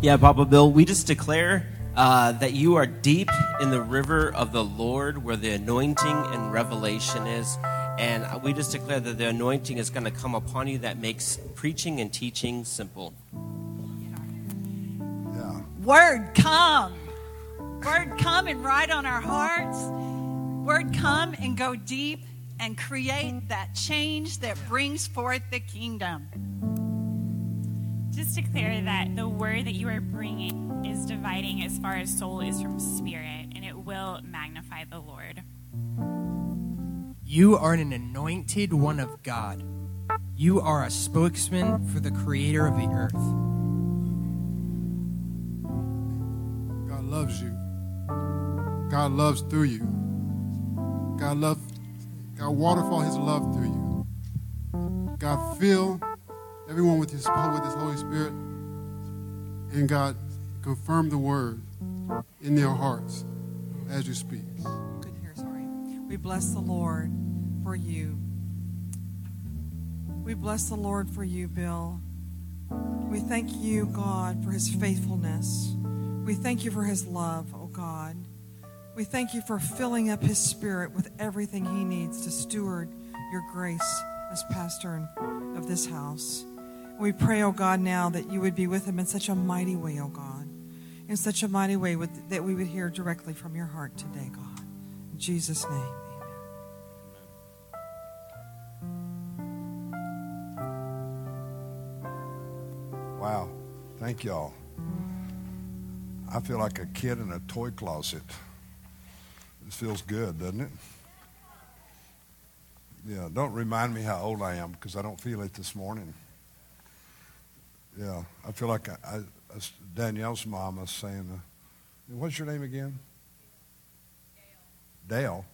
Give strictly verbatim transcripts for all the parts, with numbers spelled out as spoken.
Yeah, Papa Bill, we just declare uh, that you are deep in the river of the Lord where the anointing and revelation is. And we just declare that the anointing is going to come upon you that makes preaching and teaching simple. Yeah. Word come. Word come and write on our hearts. Word come and go deep and create that change that brings forth the kingdom. Just declare that the word that you are bringing is dividing as far as soul is from spirit, and it will magnify the Lord. You are an anointed one of God. You are a spokesman for the creator of the earth. God loves you. God loves through you. God love, God waterfall his love through you. God fill everyone with his, with his Holy Spirit. And God confirm the word in their hearts as you speak. Good here, sorry. We bless the Lord for you. We bless the Lord for you, Bill. We thank you, God, for his faithfulness. We thank you for his love, oh God. We thank you for filling up his spirit with everything he needs to steward your grace as pastor of this house. We pray, oh God, now that you would be with him in such a mighty way, oh God. In such a mighty way with, that we would hear directly from your heart today, God. In Jesus' name. Wow. Thank y'all. I feel like a kid in a toy closet. This feels good, doesn't it? Yeah, don't remind me how old I am because I don't feel it this morning. Yeah, I feel like I, I, Danielle's mom was saying, uh, what's your name again? Dale.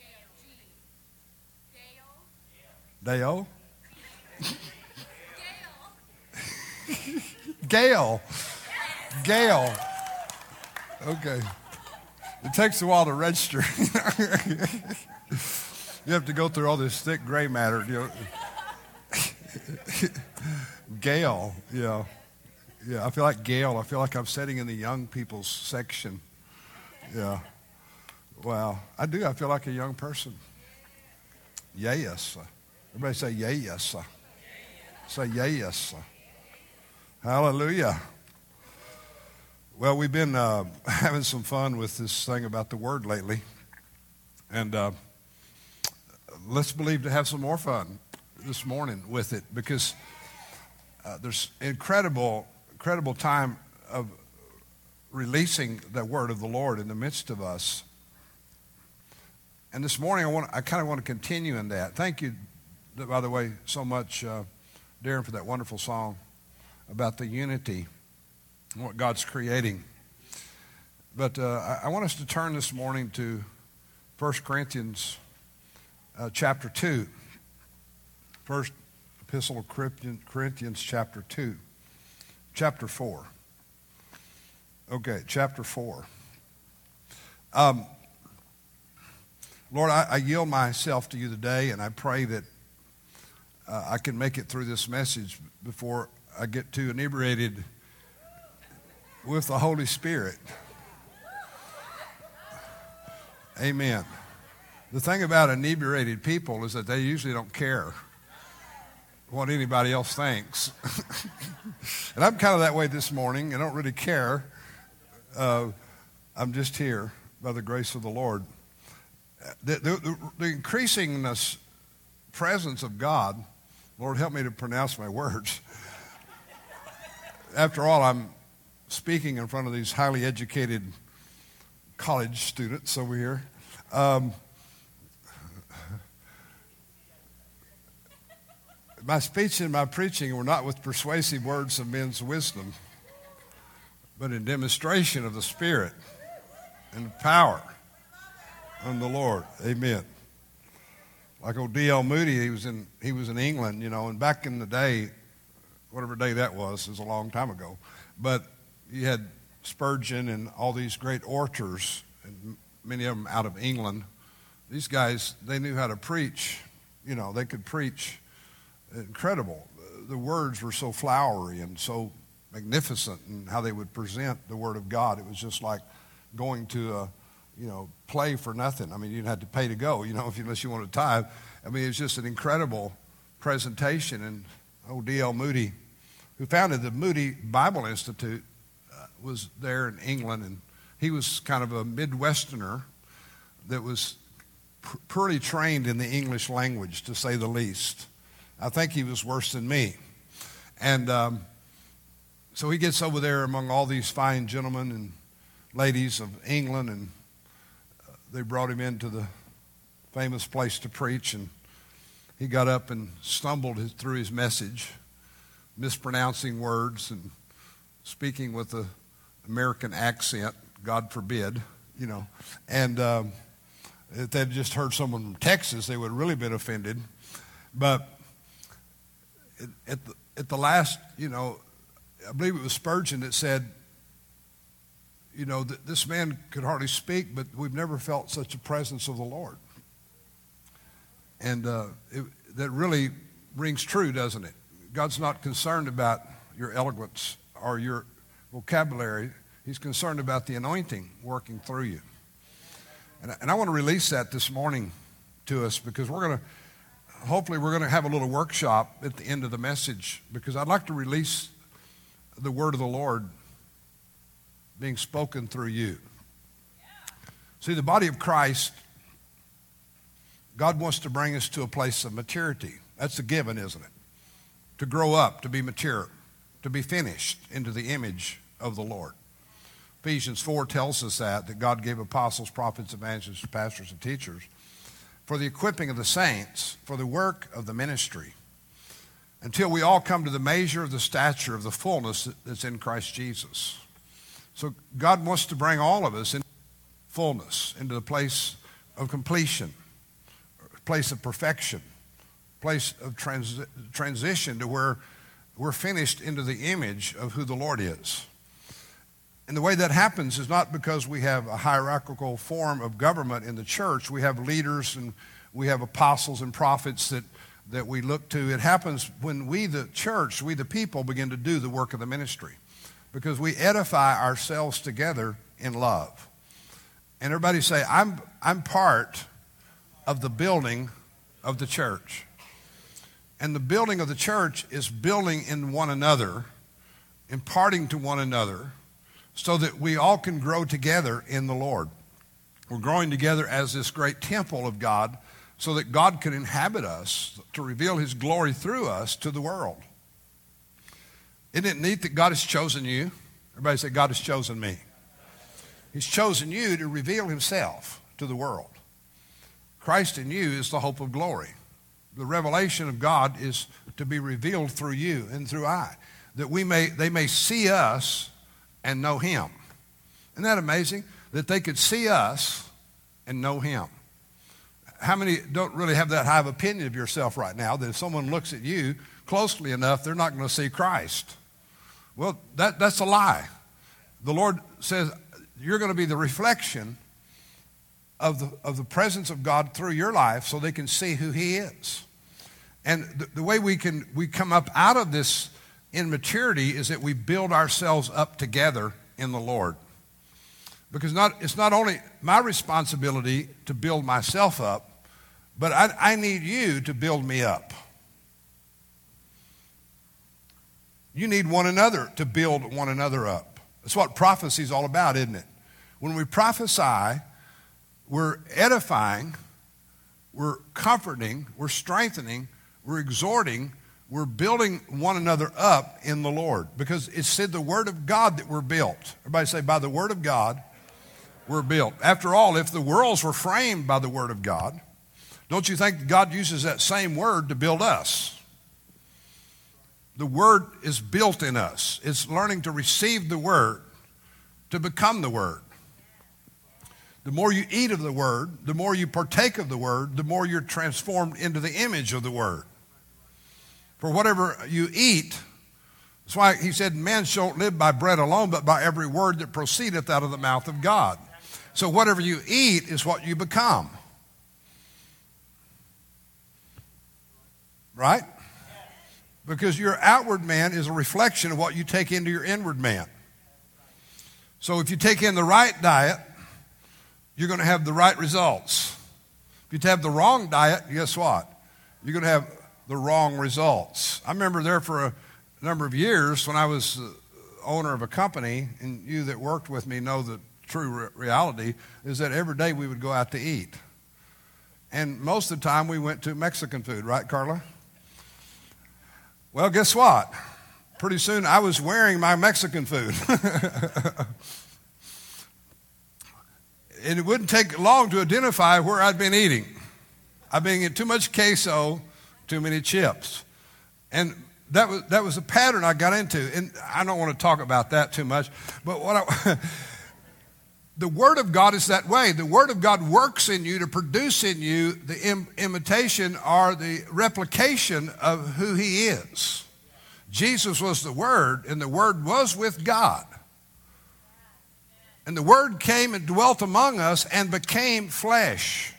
Dale? Dale? Gail. Gail. Okay. It takes a while to register. You have to go through all this thick gray matter. You know. Gail, yeah. Yeah, I feel like Gail. I feel like I'm sitting in the young people's section. Yeah. Wow. I do. I feel like a young person. Yeah, yes. Everybody say, yeah, yes. Say, yeah, yes. Hallelujah. Well, we've been uh, having some fun with this thing about the word lately. And uh, let's believe to have some more fun this morning with it because uh, there's incredible, incredible time of releasing the word of the Lord in the midst of us. And this morning, I want I kind of want to continue in that. Thank you, by the way, so much, uh, Darren, for that wonderful song about the unity and what God's creating. But uh, I, I want us to turn this morning to First Corinthians uh, chapter two. First Epistle of Corinthians chapter two. Chapter four. Okay, chapter four. Um, Lord, I, I yield myself to you today, and I pray that uh, I can make it through this message before I get too inebriated with the Holy Spirit. Amen. The thing about inebriated people is that they usually don't care what anybody else thinks. And I'm kind of that way this morning. I don't really care. Uh, I'm just here by the grace of the Lord. The, the, the increasingness, presence of God, Lord, help me to pronounce my words. After all, I'm speaking in front of these highly educated college students over here. Um, my speech and my preaching were not with persuasive words of men's wisdom, but in demonstration of the Spirit and power on the Lord. Amen. Like old D L Moody, he was in he was in England, you know, and back in the day, whatever day that was, it was a long time ago. But you had Spurgeon and all these great orators, and many of them out of England. These guys, they knew how to preach. You know, they could preach incredible. The words were so flowery and so magnificent in how they would present the Word of God. It was just like going to a, you know, play for nothing. I mean, you didn't have to pay to go, you know, if you, unless you wanted to tithe. I mean, it was just an incredible presentation. And old D L Moody, who founded the Moody Bible Institute, uh, was there in England, and he was kind of a Midwesterner that was pr- pretty trained in the English language, to say the least. I think he was worse than me. And um, so he gets over there among all these fine gentlemen and ladies of England, and uh, they brought him into the famous place to preach, and he got up and stumbled his, through his message, mispronouncing words and speaking with an American accent, God forbid, you know. And um, if they'd just heard someone from Texas, they would have really been offended. But at the, at the last, you know, I believe it was Spurgeon that said, you know, that this man could hardly speak, but we've never felt such a presence of the Lord. And uh, it, that really rings true, doesn't it? God's not concerned about your eloquence or your vocabulary. He's concerned about the anointing working through you. And, and I want to release that this morning to us, because we're going to, hopefully we're going to have a little workshop at the end of the message, because I'd like to release the word of the Lord being spoken through you. See, the body of Christ, God wants to bring us to a place of maturity. That's a given, isn't it? To grow up, to be mature, to be finished into the image of the Lord. Ephesians four tells us that, that God gave apostles, prophets, evangelists, pastors, and teachers for the equipping of the saints, for the work of the ministry, until we all come to the measure of the stature of the fullness that's in Christ Jesus. So God wants to bring all of us into fullness, into the place of completion, place of perfection, place of trans- transition to where we're finished into the image of who the Lord is. And the way that happens is not because we have a hierarchical form of government in the church. We have leaders and we have apostles and prophets that, that we look to. It happens when we, the church, we the people, begin to do the work of the ministry, because we edify ourselves together in love. And everybody say, I'm, I'm part of the building of the church. And the building of the church is building in one another, imparting to one another, so that we all can grow together in the Lord. We're growing together as this great temple of God, so that God can inhabit us, to reveal his glory through us to the world. Isn't it neat that God has chosen you? Everybody say, God has chosen me. He's chosen you to reveal himself to the world. Christ in you is the hope of glory. The revelation of God is to be revealed through you and through I, that we may they may see us and know him. Isn't that amazing? That they could see us and know him. How many don't really have that high of opinion of yourself right now, that if someone looks at you closely enough, they're not going to see Christ? Well, that, that's a lie. The Lord says you're going to be the reflection of the, of the presence of God through your life, so they can see who he is. And the, the way we can we come up out of this immaturity is that we build ourselves up together in the Lord. Because not, it's not only my responsibility to build myself up, but I, I need you to build me up. You need one another to build one another up. That's what prophecy is all about, isn't it? When we prophesy, we're edifying, we're comforting, we're strengthening, we're exhorting, we're building one another up in the Lord. Because it's said the Word of God that we're built. Everybody say, by the Word of God, we're built. After all, if the worlds were framed by the Word of God, don't you think God uses that same Word to build us? The Word is built in us. It's learning to receive the Word, to become the Word. The more you eat of the Word, the more you partake of the Word, the more you're transformed into the image of the Word. For whatever you eat, that's why he said, man shall live by bread alone, but by every word that proceedeth out of the mouth of God. So whatever you eat is what you become. Right? Because your outward man is a reflection of what you take into your inward man. So if you take in the right diet, you're going to have the right results. If you have the wrong diet, guess what? You're going to have the wrong results. I remember there for a number of years when I was the owner of a company, and you that worked with me know the true re- reality is that every day we would go out to eat. And most of the time we went to Mexican food, right, Carla? Well, guess what? Pretty soon I was wearing my Mexican food. And it wouldn't take long to identify where I'd been eating. I'd been eating too much queso, too many chips. And that was that was a pattern I got into. And I don't want to talk about that too much. But what I, the Word of God is that way. The Word of God works in you to produce in you the im- imitation or the replication of who He is. Jesus was the Word, and the Word was with God. And the Word came and dwelt among us and became flesh.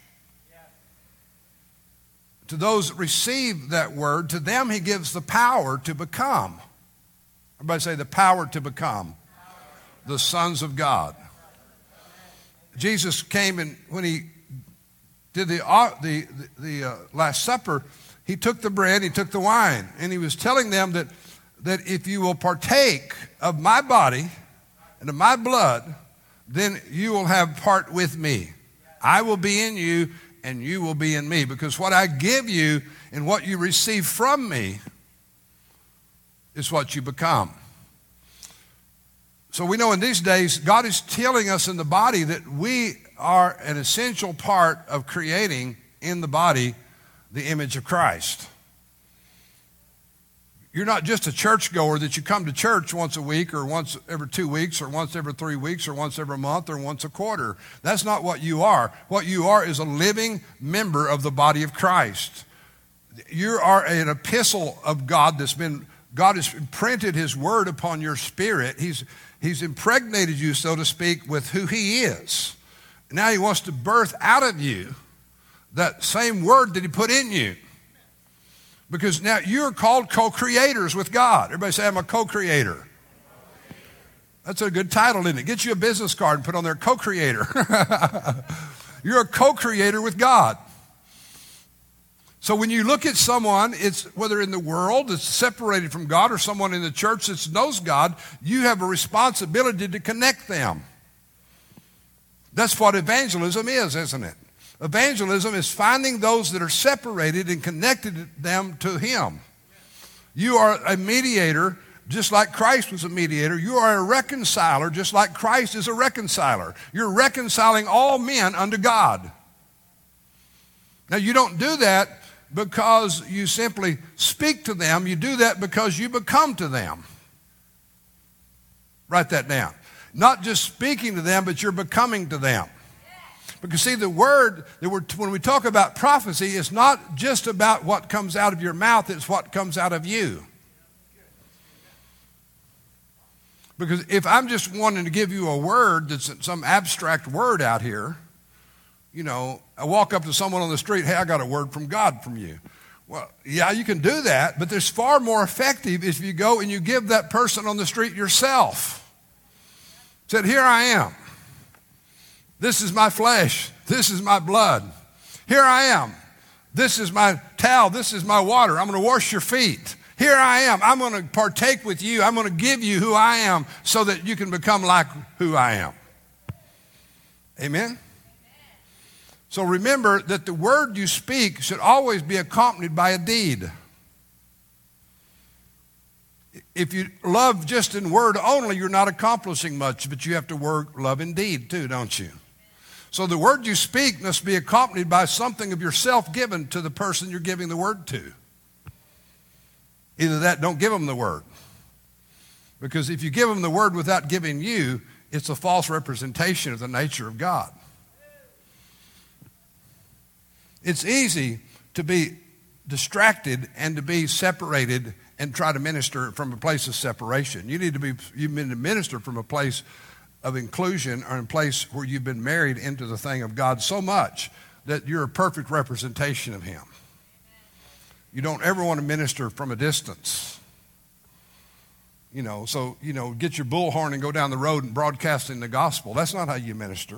To those that receive that Word, to them He gives the power to become. Everybody say the power to become the sons of God. Jesus came, and when He did the, uh, the, the, the uh, Last Supper, He took the bread, He took the wine, and He was telling them that, that if you will partake of my body and of my blood, then you will have part with me. I will be in you, and you will be in me. Because what I give you and what you receive from me is what you become. So we know in these days, God is telling us in the body that we are an essential part of creating in the body the image of Christ. You're not just a churchgoer that you come to church once a week or once every two weeks or once every three weeks or once every month or once a quarter. That's not what you are. What you are is a living member of the body of Christ. You are an epistle of God that's been, God has imprinted His word upon your spirit. He's, he's impregnated you, so to speak, with who He is. Now He wants to birth out of you that same word that He put in you. Because now you're called co-creators with God. Everybody say, I'm a co-creator. That's a good title, isn't it? Get you a business card and put on there, co-creator. You're a co-creator with God. So when you look at someone, it's whether in the world that's separated from God or someone in the church that knows God, you have a responsibility to connect them. That's what evangelism is, isn't it? Evangelism is finding those that are separated and connected them to Him. You are a mediator, just like Christ was a mediator. You are a reconciler, just like Christ is a reconciler. You're reconciling all men unto God. Now, you don't do that because you simply speak to them. You do that because you become to them. Write that down. Not just speaking to them, but you're becoming to them. Because see, the word, that we're, when we talk about prophecy, it's not just about what comes out of your mouth, it's what comes out of you. Because if I'm just wanting to give you a word that's some abstract word out here, you know, I walk up to someone on the street, hey, I got a word from God from you. Well, yeah, you can do that, but there's far more effective if you go and you give that person on the street yourself. Said, here I am. This is my flesh. This is my blood. Here I am. This is my towel. This is my water. I'm going to wash your feet. Here I am. I'm going to partake with you. I'm going to give you who I am so that you can become like who I am. Amen? So remember that the word you speak should always be accompanied by a deed. If you love just in word only, you're not accomplishing much, but you have to work love in deed too, don't you? So the word you speak must be accompanied by something of yourself given to the person you're giving the word to. Either that, don't give them the word. Because if you give them the word without giving you, it's a false representation of the nature of God. It's easy to be distracted and to be separated and try to minister from a place of separation. You need to be you need to minister from a place of inclusion or in a place where you've been married into the thing of God so much that you're a perfect representation of Him. You don't ever want to minister from a distance. You know, so, you know, get your bullhorn and go down the road and broadcasting the gospel. That's not how you minister.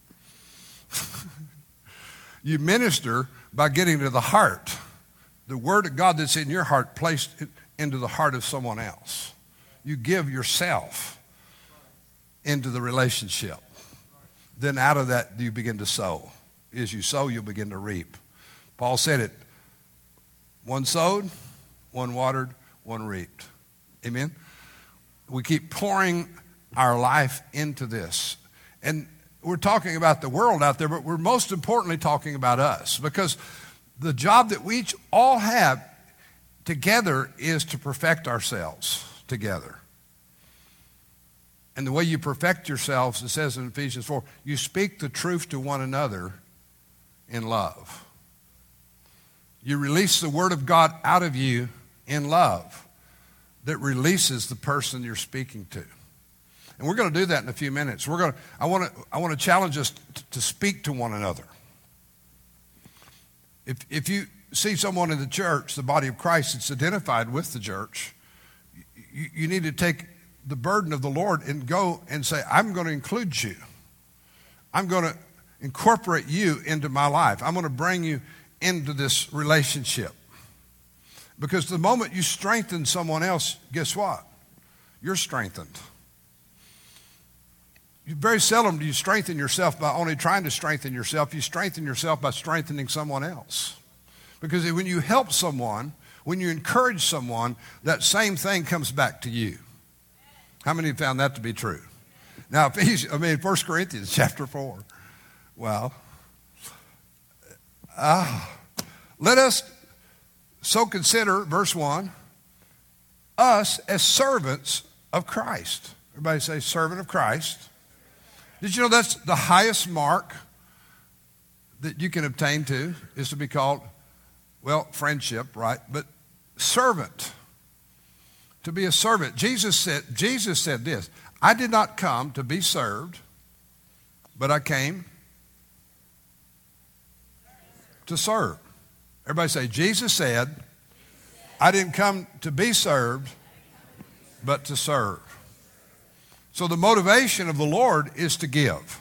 You minister by getting to the heart. The word of God that's in your heart placed into the heart of someone else. You give yourself into the relationship. Then out of that you begin to sow. As you sow, you'll begin to reap. Paul said it. One sowed, one watered, one reaped. Amen? We keep pouring our life into this. And we're talking about the world out there, but we're most importantly talking about us. Because the job that we each all have together is to perfect ourselves together. And the way you perfect yourselves, it says in Ephesians four, you speak the truth to one another in love. You release the word of God out of you in love that releases the person you're speaking to. And we're going to do that in a few minutes. We're going to, I want to, I want to challenge us t- to speak to one another. If, if you see someone in the church, the body of Christ, that's identified with the church, you, you need to take the burden of the Lord and go and say, I'm going to include you. I'm going to incorporate you into my life. I'm going to bring you into this relationship. Because the moment you strengthen someone else, guess what? You're strengthened. You very seldom do you strengthen yourself by only trying to strengthen yourself. You strengthen yourself by strengthening someone else. Because when you help someone, when you encourage someone, that same thing comes back to you. How many have found that to be true? Now, Ephesians, I mean, First Corinthians chapter four. Well, uh, let us so consider, verse one, us as servants of Christ. Everybody say, servant of Christ. Did you know that's the highest mark that you can obtain to is to be called, well, friendship, right? But servant. To be a servant. Jesus said, Jesus said this, I did not come to be served, but I came to serve. Everybody say, Jesus said, I didn't come to be served, but to serve. So the motivation of the Lord is to give.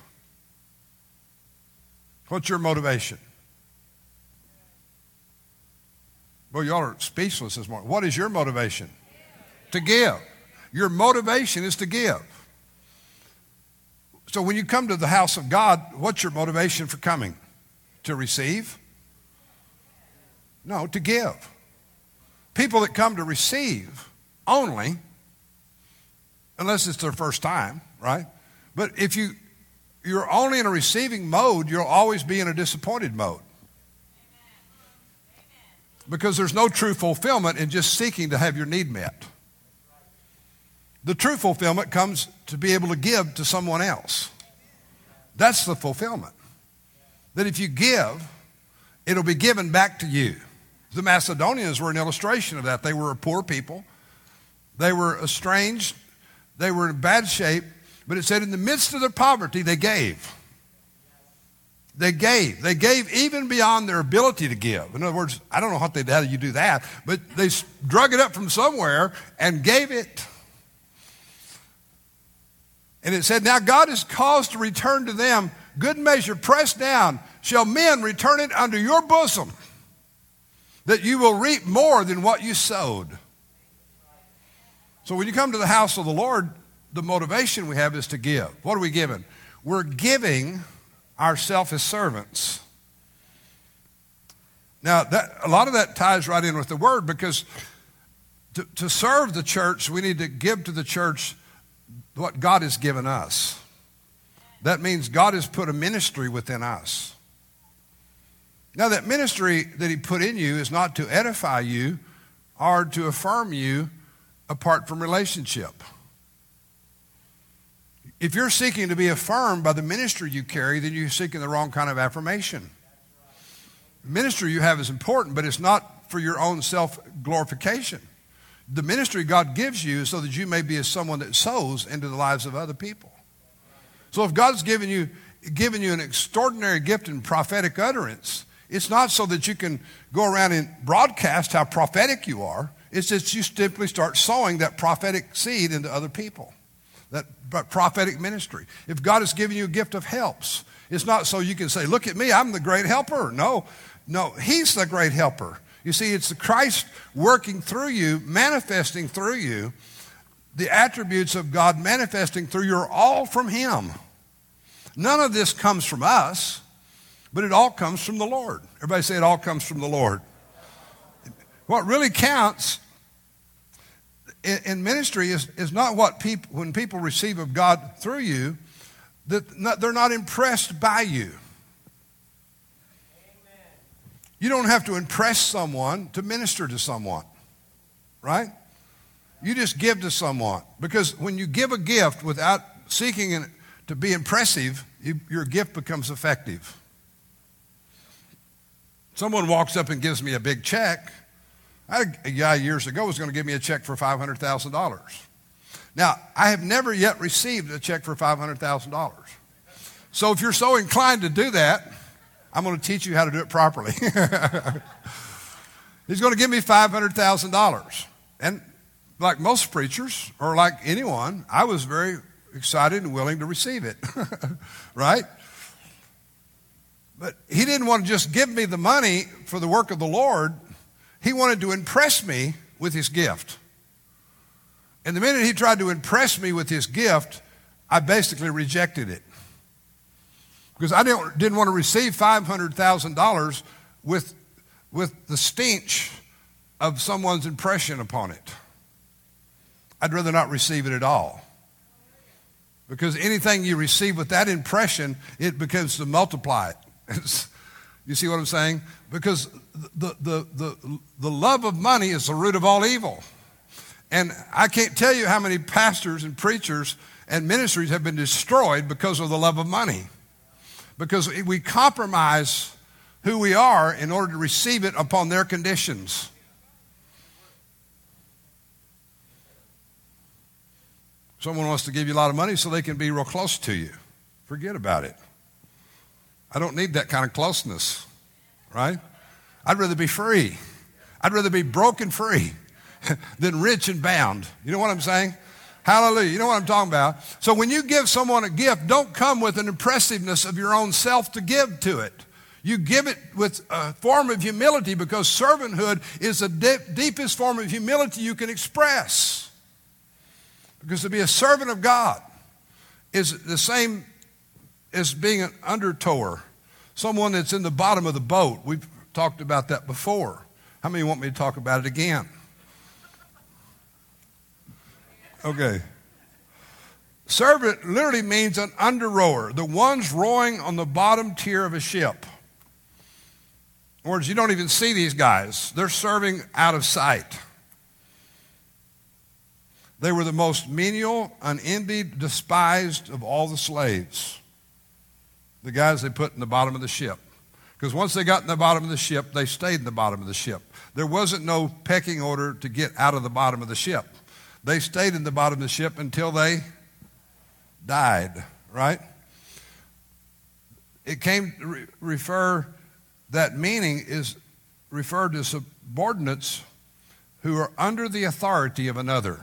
What's your motivation? Well, y'all are speechless this morning. What is your motivation? To give. Your motivation is to give. So when you come to the house of God, what's your motivation for coming? To receive? No, to give. People that come to receive only, unless it's their first time, right? But if you, you're only in a receiving mode, you'll always be in a disappointed mode. Because there's no true fulfillment in just seeking to have your need met. The true fulfillment comes to be able to give to someone else. That's the fulfillment. That if you give, it'll be given back to you. The Macedonians were an illustration of that. They were a poor people. They were estranged. They were in bad shape. But it said in the midst of their poverty, they gave. They gave. They gave even beyond their ability to give. In other words, I don't know how, they, how you do that, but they drug it up from somewhere and gave it. And it said, now God has caused to return to them good measure, pressed down, shall men return it unto your bosom, that you will reap more than what you sowed. So when you come to the house of the Lord, the motivation we have is to give. What are we giving? We're giving ourselves as servants. Now, that, a lot of that ties right in with the word, because to, to serve the church, we need to give to the church what God has given us. That means God has put a ministry within us. Now, that ministry that he put in you is not to edify you or to affirm you apart from relationship. If you're seeking to be affirmed by the ministry you carry, then you're seeking the wrong kind of affirmation. The ministry you have is important, but it's not for your own self-glorification. The ministry God gives you is so that you may be as someone that sows into the lives of other people. So if God's given you, given you an extraordinary gift in prophetic utterance, It's not so that you can go around and broadcast how prophetic you are. It's just you simply start sowing that prophetic seed into other people, that prophetic ministry. If God has given you a gift of helps, it's not so you can say, look at me, I'm the great helper. No, no, he's the great helper. You see, it's the Christ working through you, manifesting through you, the attributes of God manifesting through you are all from him. None of this comes from us, but it all comes from the Lord. Everybody say it all comes from the Lord. What really counts in, in ministry is, is not what people, when people receive of God through you, that not, they're not impressed by you. You don't have to impress someone to minister to someone, right? You just give to someone. Because when you give a gift without seeking it to be impressive, you, your gift becomes effective. Someone walks up and gives me a big check. I had a guy years ago who was going to give me a check for five hundred thousand dollars. Now, I have never yet received a check for five hundred thousand dollars. So if you're so inclined to do that, I'm going to teach you how to do it properly. He's going to give me five hundred thousand dollars. And like most preachers, or like anyone, I was very excited and willing to receive it, right? But he didn't want to just give me the money for the work of the Lord. He wanted to impress me with his gift. And the minute he tried to impress me with his gift, I basically rejected it. Because I didn't, didn't want to receive five hundred thousand dollars with, with the stench of someone's impression upon it. I'd rather not receive it at all. Because anything you receive with that impression, it becomes to multiply it. You see what I'm saying? Because the, the, the, the love of money is the root of all evil. And I can't tell you how many pastors and preachers and ministries have been destroyed because of the love of money. Because we compromise who we are in order to receive it upon their conditions. Someone wants to give you a lot of money so they can be real close to you. Forget about it. I don't need that kind of closeness, right? I'd rather be free. I'd rather be broken free than rich and bound. You know what I'm saying? Hallelujah. You know what I'm talking about? So when you give someone a gift, don't come with an impressiveness of your own self to give to it. You give it with a form of humility, because servanthood is the de- deepest form of humility you can express. Because to be a servant of God is the same as being an undertower, someone that's in the bottom of the boat. We've talked about that before. How many want me to talk about it again? Okay. Servant literally means an under-rower, the ones rowing on the bottom tier of a ship. In other words, you don't even see these guys. They're serving out of sight. They were the most menial, unenvied, despised of all the slaves. The guys they put in the bottom of the ship. Because once they got in the bottom of the ship, they stayed in the bottom of the ship. There wasn't no pecking order to get out of the bottom of the ship. They stayed in the bottom of the ship until they died, right? It came to re- refer, that meaning is referred to subordinates who are under the authority of another.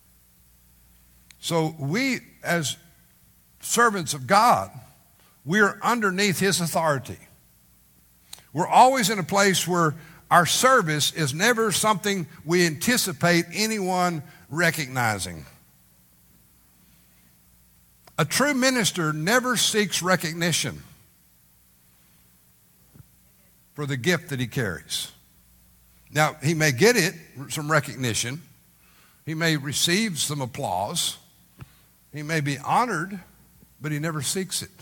So we, as servants of God, we are underneath his authority. We're always in a place where our service is never something we anticipate anyone recognizing. A true minister never seeks recognition for the gift that he carries. Now, he may get it, some recognition. He may receive some applause. He may be honored, but he never seeks it.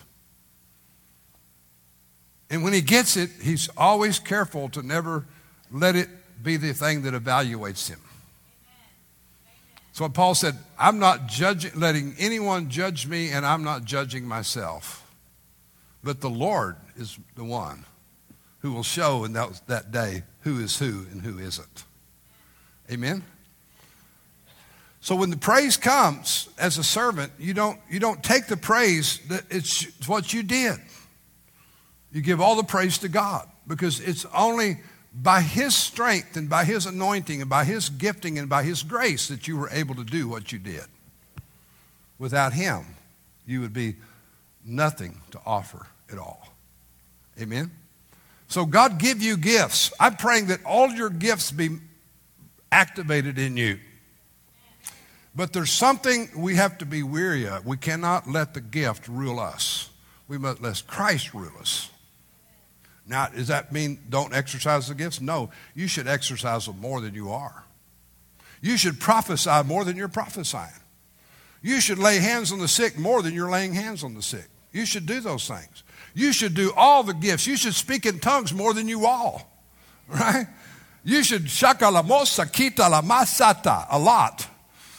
And when he gets it, he's always careful to never let it be the thing that evaluates him. So what Paul said, I'm not judging, letting anyone judge me, and I'm not judging myself. But the Lord is the one who will show in that, that day who is who and who isn't. Amen? So when the praise comes as a servant, you don't, you don't take the praise that it's what you did. You give all the praise to God. because it's only by his strength and by his anointing and by his gifting and by his grace that you were able to do what you did. Without him, you would be nothing to offer at all. Amen? So God give you gifts. I'm praying that all your gifts be activated in you. But there's something we have to be weary of. We cannot let the gift rule us. We must let Christ rule us. Now, does that mean don't exercise the gifts? No, you should exercise them more than you are. You should prophesy more than you're prophesying. You should lay hands on the sick more than you're laying hands on the sick. You should do those things. You should do all the gifts. You should speak in tongues more than you all, right? You should shakalamosa kita la masata a lot.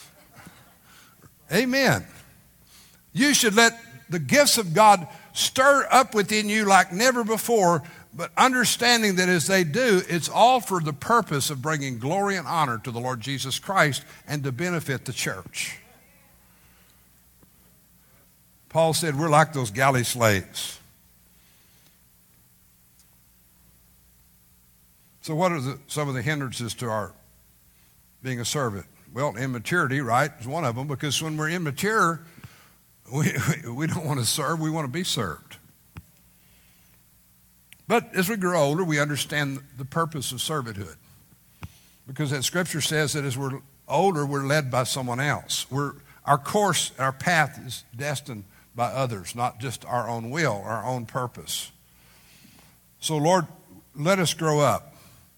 Amen. You should let the gifts of God stir up within you like never before, but understanding that as they do, it's all for the purpose of bringing glory and honor to the Lord Jesus Christ and to benefit the church. Paul said we're like those galley slaves. So what are the, some of the hindrances to our being a servant? Well, immaturity, right, is one of them, because when we're immature, we, we, we don't want to serve, we want to be served. But as we grow older, we understand the purpose of servanthood. Because that scripture says that as we're older, we're led by someone else. We're, our course, our path is destined by others, not just our own will, our own purpose. So, Lord, let us grow up.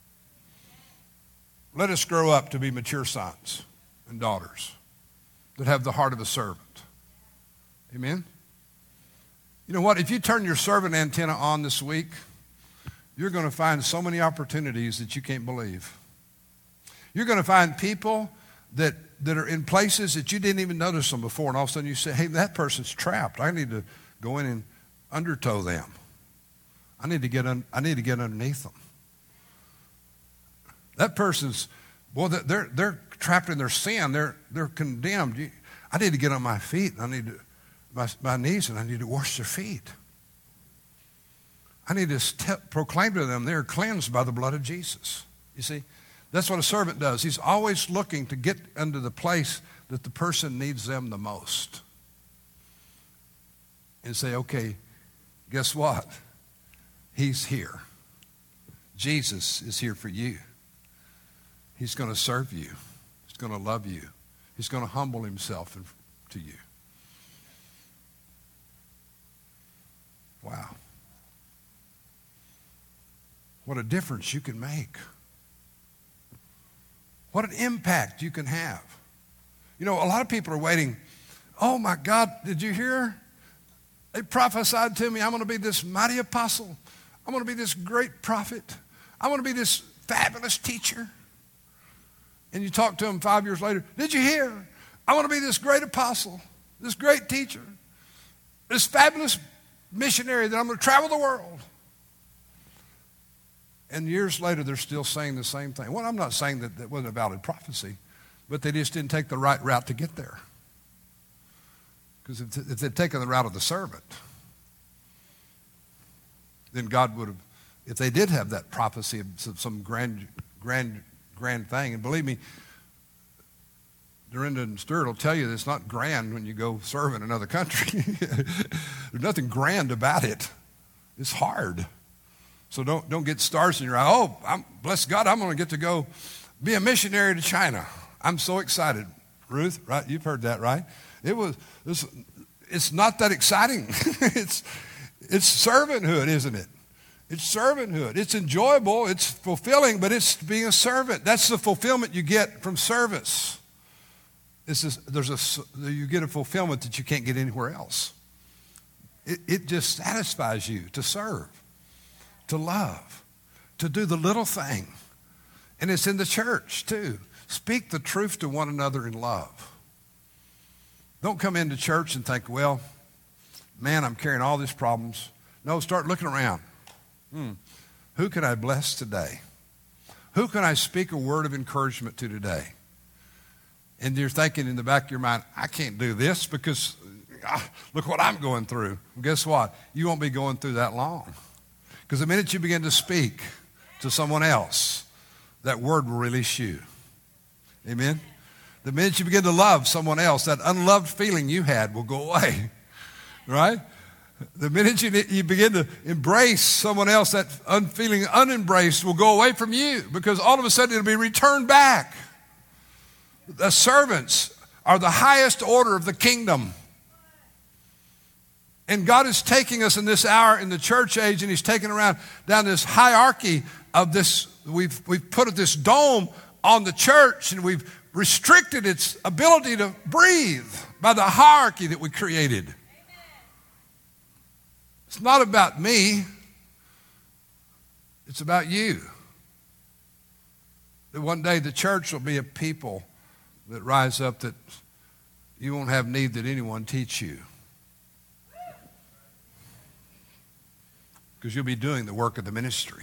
Let us grow up to be mature sons and daughters that have the heart of a servant. Amen? You know what? If you turn your servant antenna on this week, you're going to find so many opportunities that you can't believe. You're going to find people that, that are in places that you didn't even notice them before, and all of a sudden you say, hey, that person's trapped. I need to go in and undertow them. I need to get, un, I need to get underneath them. That person's, boy, they're, they're trapped in their sin. They're, they're condemned. I need to get on my feet. I need to, my, my knees, and I need to wash their feet. I need to st- proclaim to them they're cleansed by the blood of Jesus. You see, that's what a servant does. He's always looking to get into the place that the person needs them the most. And say, okay, guess what? He's here. Jesus is here for you. He's going to serve you. He's going to love you. He's going to humble himself to you. Wow. What a difference you can make. What an impact you can have. You know, a lot of people are waiting. Oh, my God, did you hear? They prophesied to me, I'm going to be this mighty apostle. I'm going to be this great prophet. I'm going to be this fabulous teacher. And you talk to them five years later, did you hear? I want to be this great apostle, this great teacher, this fabulous missionary that I'm going to travel the world. And years later, they're still saying the same thing. Well, I'm not saying that that wasn't a valid prophecy, but they just didn't take the right route to get there. Because if, if they'd taken the route of the servant, then God would have, if they did have that prophecy of some grand, grand, grand thing, and believe me, Dorinda and Stuart will tell you that it's not grand when you go serve in another country. There's nothing grand about it. It's hard. So don't don't get stars in your eye. Oh, I'm, bless God, I'm going to get to go be a missionary to China. I'm so excited. Ruth, right? You've heard that, right? It was. It's, it's not that exciting. it's it's servanthood, isn't it? It's servanthood. It's enjoyable. It's fulfilling, but it's being a servant. That's the fulfillment you get from service. It's just, there's a you get a fulfillment that you can't get anywhere else. It, it just satisfies you to serve, to love, to do the little thing. And it's in the church, too. Speak the truth to one another in love. Don't come into church and think, well, man, I'm carrying all these problems. No, start looking around. Hmm. Who can I bless today? Who can I speak a word of encouragement to today? And you're thinking in the back of your mind, I can't do this because ah, look what I'm going through. Well, guess what? You won't be going through that long. Because the minute you begin to speak to someone else, that word will release you. Amen? The minute you begin to love someone else, that unloved feeling you had will go away. Right? The minute you, you begin to embrace someone else, that un, feeling unembraced will go away from you, because all of a sudden it'll be returned back. The servants are the highest order of the kingdom. And God is taking us in this hour in the church age, and he's taking around down this hierarchy of this. We've, we've put this dome on the church, and we've restricted its ability to breathe by the hierarchy that we created. Amen. It's not about me. It's about you. That one day the church will be a people that rise up, that you won't have need that anyone teach you. Because you'll be doing the work of the ministry.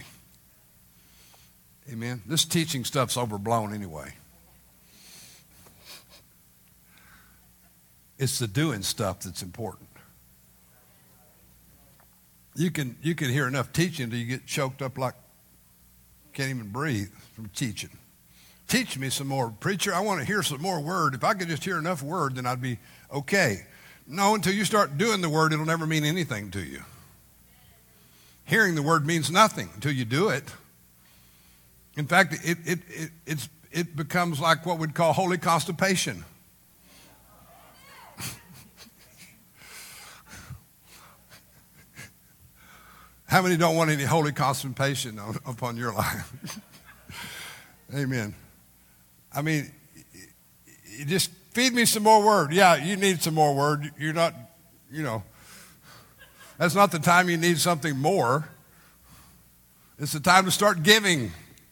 Amen. This teaching stuff's overblown anyway. It's the doing stuff that's important. You can you can hear enough teaching until you get choked up like can't even breathe from teaching. Teach me some more. Preacher, I want to hear some more word. If I could just hear enough word, then I'd be okay. No, until you start doing the word, it'll never mean anything to you. Hearing the word means nothing until you do it. In fact, it, it, it, it's, it becomes like what we'd call holy constipation. How many don't want any holy constipation on, upon your life? Amen. I mean, you just feed me some more word. Yeah, you need some more word. You're not, you know. That's not the time you need something more. It's the time to start giving.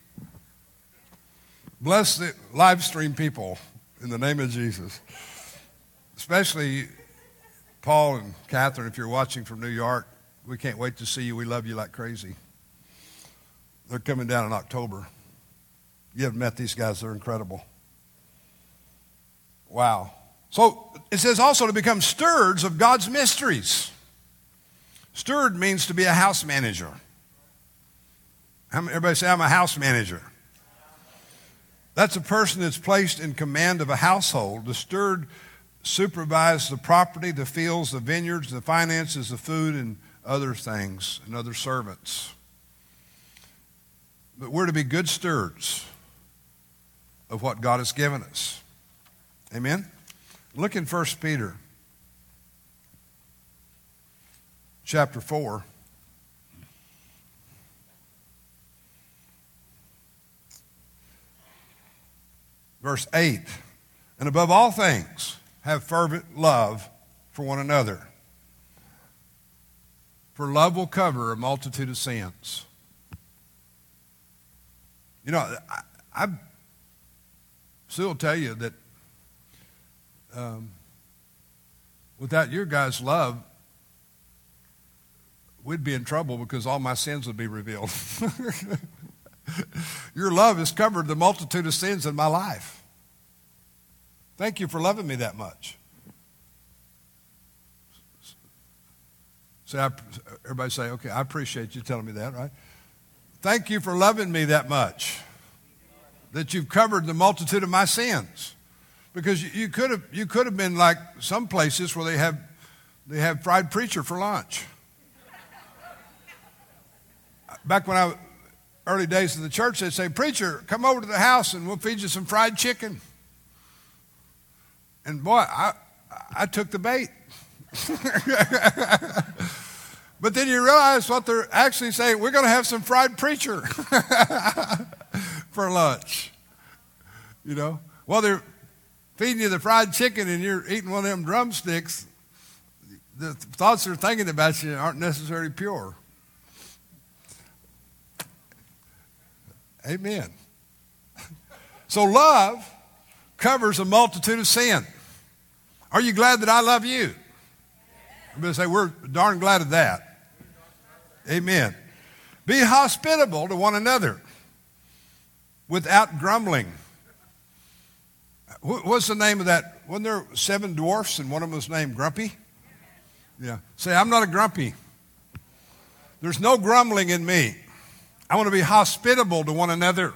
Bless the live stream people in the name of Jesus. Especially Paul and Catherine, if you're watching from New York, we can't wait to see you. We love you like crazy. They're coming down in October. You haven't met these guys. They're incredible. Wow. So it says also to become stewards of God's mysteries. Steward means to be a house manager. Everybody say, I'm a house manager. That's a person that's placed in command of a household. The steward supervises the property, the fields, the vineyards, the finances, the food, and other things, and other servants. But we're to be good stewards of what God has given us. Amen? Look in First Peter chapter four. Verse eight. And above all things, have fervent love for one another. For love will cover a multitude of sins. You know, I, I still tell you that um, without your guys' love, we'd be in trouble because all my sins would be revealed. Your love has covered the multitude of sins in my life. Thank you for loving me that much. Say, I, everybody say, okay, I appreciate you telling me that, right? Thank you for loving me that much, that you've covered the multitude of my sins. Because you, you could have you could have been like some places where they have they have fried preacher for lunch. Back when I early days of the church, they'd say, preacher, come over to the house and we'll feed you some fried chicken. And boy, I I took the bait. But then you realize what they're actually saying. We're going to have some fried preacher for lunch. You know, well, they're feeding you the fried chicken and you're eating one of them drumsticks. The thoughts they're thinking about you aren't necessarily pure. Amen. So love covers a multitude of sin. Are you glad that I love you? I'm going to say we're darn glad of that. Amen. Be hospitable to one another without grumbling. What's the name of that? Wasn't there seven dwarfs and one of them was named Grumpy? Yeah. Say, I'm not a grumpy. There's no grumbling in me. I want to be hospitable to one another.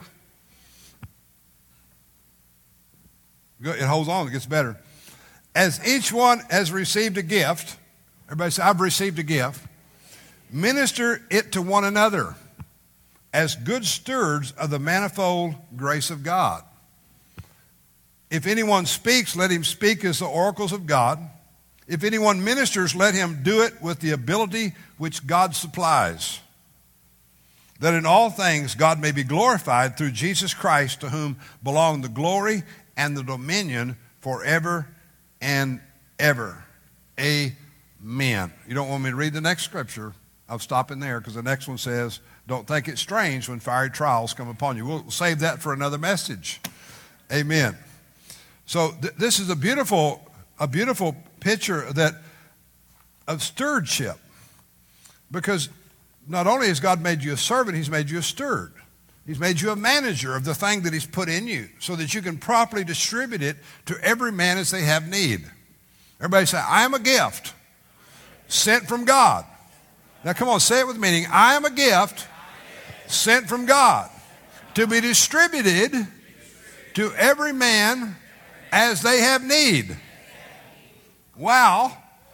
It holds on, it gets better. As each one has received a gift, everybody say, I've received a gift. Minister it to one another as good stewards of the manifold grace of God. If anyone speaks, let him speak as the oracles of God. If anyone ministers, let him do it with the ability which God supplies, that in all things God may be glorified through Jesus Christ, to whom belong the glory and the dominion forever and ever. Amen. You don't want me to read the next scripture? I'll stop in there, because the next one says, don't think it strange when fiery trials come upon you. We'll save that for another message. Amen. So th- this is a beautiful, a beautiful picture that of stewardship, because not only has God made you a servant, he's made you a steward. He's made you a manager of the thing that he's put in you, so that you can properly distribute it to every man as they have need. Everybody say, I am a gift sent from God. Now come on, say it with meaning. I am a gift sent from God to be distributed to every man as they have need. Wow.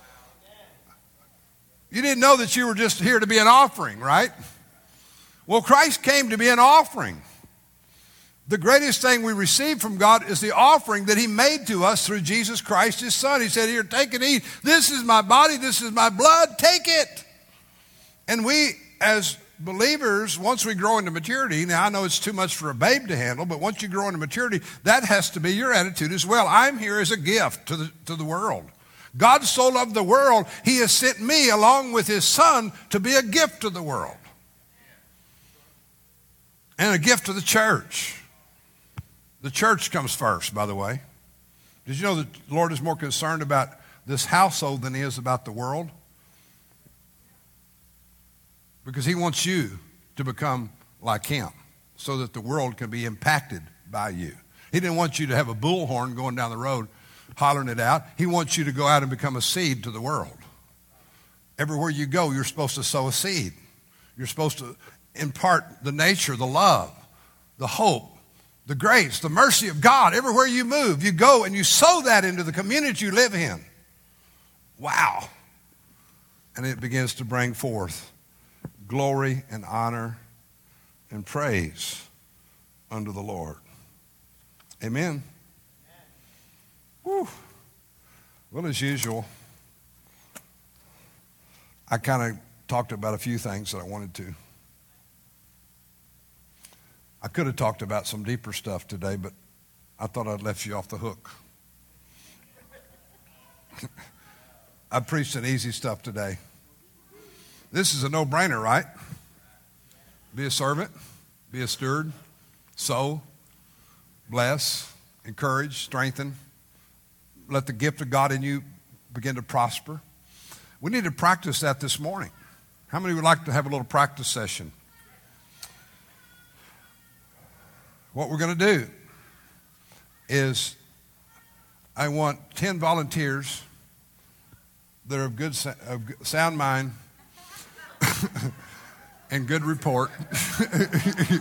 You didn't know that you were just here to be an offering, right? Well, Christ came to be an offering. The greatest thing we receive from God is the offering that he made to us through Jesus Christ, his son. He said, here, take and eat. This is my body. This is my blood. Take it. And we, as believers, once we grow into maturity, now I know it's too much for a babe to handle, but once you grow into maturity, that has to be your attitude as well. I'm here as a gift to the, to the world. God so loved the world, he has sent me along with his son to be a gift to the world. And a gift to the church. The church comes first, by the way. Did you know that the Lord is more concerned about this household than he is about the world? Because he wants you to become like him, so that the world can be impacted by you. He didn't want you to have a bullhorn going down the road hollering it out. He wants you to go out and become a seed to the world. Everywhere you go, you're supposed to sow a seed. You're supposed to impart the nature, the love, the hope, the grace, the mercy of God. Everywhere you move, you go and you sow that into the community you live in. Wow. And it begins to bring forth glory and honor and praise unto the Lord. Amen. Whew. Well, as usual, I kind of talked about a few things that I wanted to. I could have talked about some deeper stuff today, but I thought I'd left you off the hook. I preached some easy stuff today. This is a no-brainer, right? Be a servant, be a steward, sow, bless, encourage, strengthen. Let the gift of God in you begin to prosper. We need to practice that this morning. How many would like to have a little practice session? What we're going to do is I want ten volunteers that are of good of sound mind and good report. In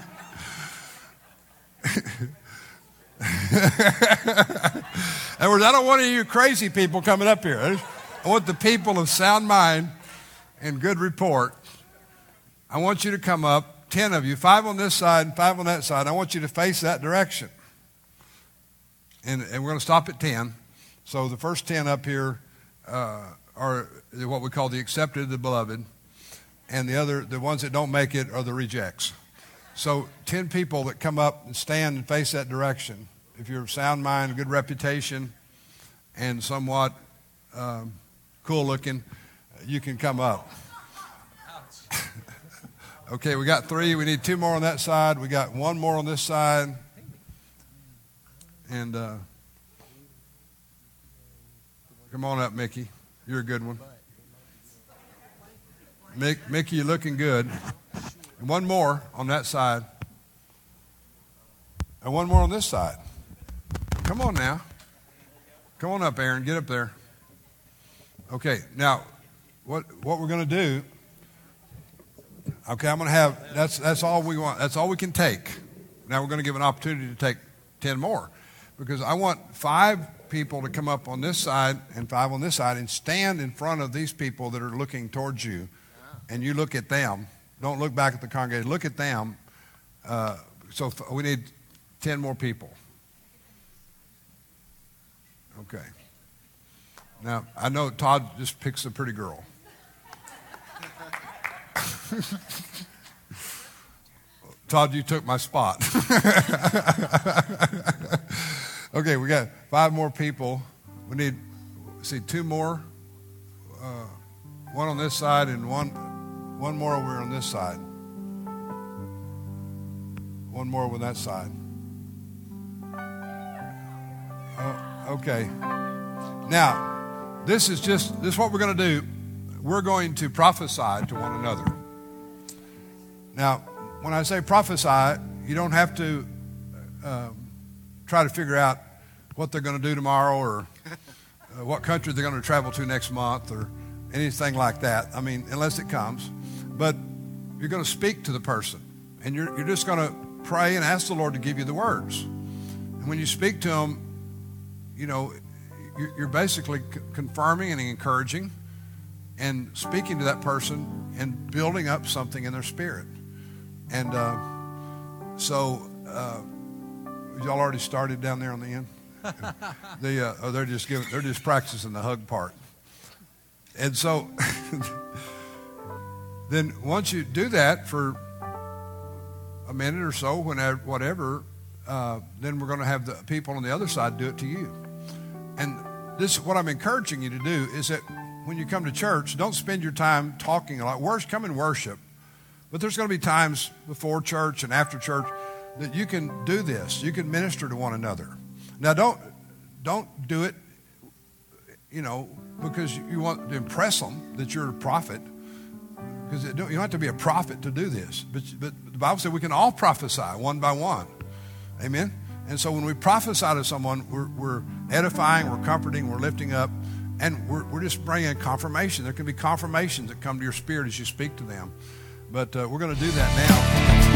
other words, I don't want any of you crazy people coming up here. I want the people of sound mind and good report. I want you to come up. Ten of you, five on this side and five on that side. I want you to face that direction. And, and we're going to stop at ten. So the first ten up here uh, are what we call the accepted, the beloved. And the other, the ones that don't make it, are the rejects. So ten people that come up and stand and face that direction. If you're of sound mind, good reputation, and somewhat um, cool looking, you can come up. Okay, we got three. We need two more on that side. We got one more on this side. And uh, come on up, Mickey. You're a good one. Mick, Mickey, you're looking good. And one more on that side. And one more on this side. Come on now. Come on up, Aaron. Get up there. Okay, now, what, what we're going to do, Okay, I'm going to have, that's, that's all we want. That's all we can take. Now we're going to give an opportunity to take ten more, because I want five people to come up on this side and five on this side and stand in front of these people that are looking towards you, and you look at them. Don't look back at the congregation. Look at them. Uh, so we need ten more people. Okay. Now, I know Todd just picks a pretty girl. Todd, you took my spot. Okay, we got five more people. We need, see, two more. Uh, one on this side and one, one more over on this side. One more on that side. Oh, okay. Now, this is just, this is what we're going to do. We're going to prophesy to one another. Now, when I say prophesy, you don't have to um, try to figure out what they're going to do tomorrow, or uh, what country they're going to travel to next month, or anything like that. I mean, unless it comes. But you're going to speak to the person, and you're, you're just going to pray and ask the Lord to give you the words. And when you speak to them, you know, you're, you're basically c- confirming and encouraging and speaking to that person and building up something in their spirit. And uh, so, uh, y'all already started down there on the end? the, uh, oh, they're just giving, they're just practicing the hug part. And so, then once you do that for a minute or so, whenever, whatever, uh, then we're going to have the people on the other side do it to you. And this, what I'm encouraging you to do is that when you come to church, don't spend your time talking a lot. Worship, come and worship. But there's going to be times before church and after church that you can do this. You can minister to one another. Now, don't don't do it, you know, because you want to impress them that you're a prophet. Because you don't have to be a prophet to do this. But, but the Bible said we can all prophesy one by one. Amen? And so when we prophesy to someone, we're, we're edifying, we're comforting, we're lifting up, and we're, we're just bringing confirmation. There can be confirmations that come to your spirit as you speak to them. But uh, we're going to do that now.